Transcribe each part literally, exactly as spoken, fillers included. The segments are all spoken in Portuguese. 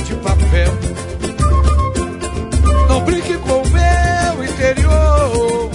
de papel. Não brinque com o meu interior.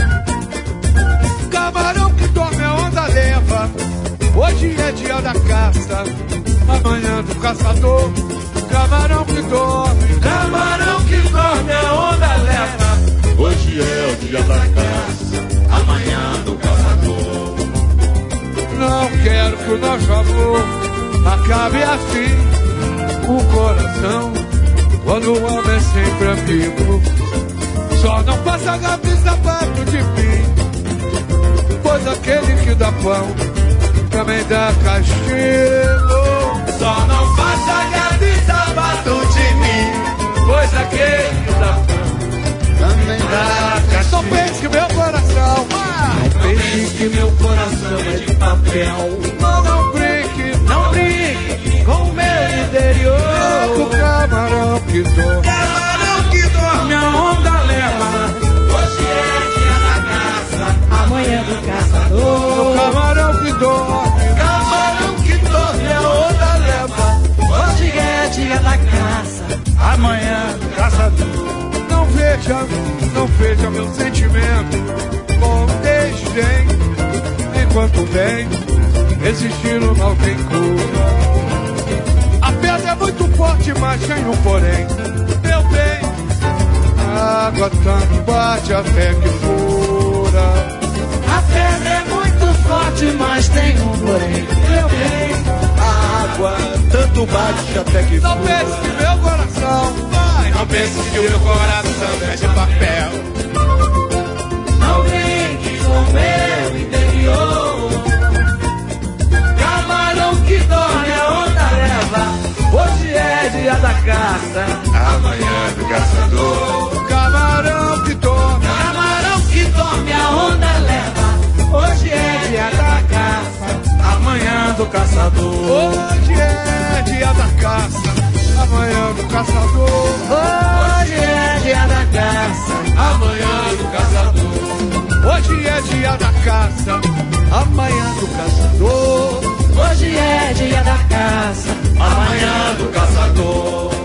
Camarão que dorme a onda leva. Hoje é dia da caça, amanhã do caçador. Camarão que dorme, camarão que dorme a onda leva. Hoje é o dia da caça, amanhã do caçador. Não quero que o nosso amor acabe assim. O coração, quando o homem é sempre amigo, só não passa gato e sapato de mim. Pois aquele que dá pão também dá castigo. Só não passa gato e sapato de mim. Pois aquele que dá pão também dá castigo. Não pense que meu coração, ah, não pense que meu coração é de papel. Não, não brinque, não brinque com o meu interior. É o camarão que dorme, camarão que dorme a onda leva. Hoje é dia da caça, amanhã do caçador. O camarão que dorme, camarão que dorme a onda leva. Hoje é dia da caça, amanhã do caçador. Não veja, não veja meu sentimento com desdém. Enquanto vem, existir o mal tem cura. A pedra é muito forte, mas tem um porém. Meu bem, a água tanto bate até que fura. A pedra é muito forte, mas tem um porém. Meu bem, a água tanto bate até que fura. Não pense que meu coração vai. Não pense que o meu coração é de papel. Não brinque com o meu interior. Camarão que dorme a onda leva. Hoje é dia da caça, amanhã do caçador. Camarão que dorme, camarão que dorme a onda leva. Hoje é dia da caça, amanhã do caçador. Hoje é dia da caça, amanhã do caçador. Hoje é dia da caça, amanhã do caçador. Hoje é dia da caça, amanhã do caçador. Hoje é dia da caça, amanhã do caçador.